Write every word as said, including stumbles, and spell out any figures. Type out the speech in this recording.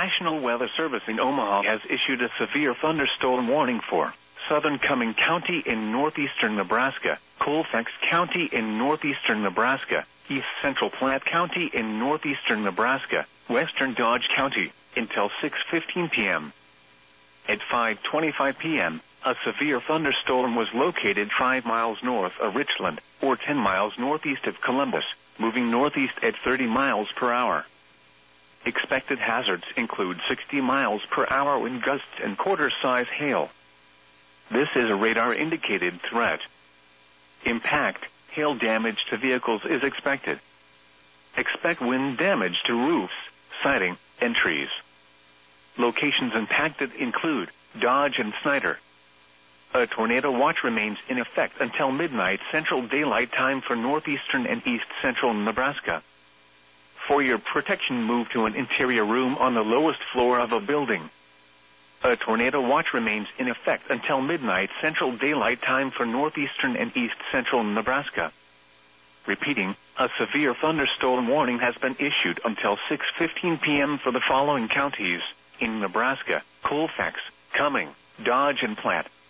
National Weather Service in Omaha has issued a severe thunderstorm warning for southern Cumming County in northeastern Nebraska, Colfax County in northeastern Nebraska, east central Platte County in northeastern Nebraska, western Dodge County, until six fifteen p.m. At five twenty-five p.m., a severe thunderstorm was located five miles north of Richland, or ten miles northeast of Columbus, moving northeast at thirty miles per hour. Expected hazards include sixty miles per hour wind gusts and quarter-size hail. This is a radar-indicated threat. Impact, hail damage to vehicles is expected. Expect wind damage to roofs, siding, and trees. Locations impacted include Dodge and Snyder. A tornado watch remains in effect until midnight Central Daylight Time for northeastern and east central Nebraska. For your protection, move to an interior room on the lowest floor of a building. A tornado watch remains in effect until midnight Central Daylight Time for northeastern and east central Nebraska. Repeating, a severe thunderstorm warning has been issued until six fifteen p.m. for the following counties in Nebraska: Colfax, Cumming, Dodge, and Platte.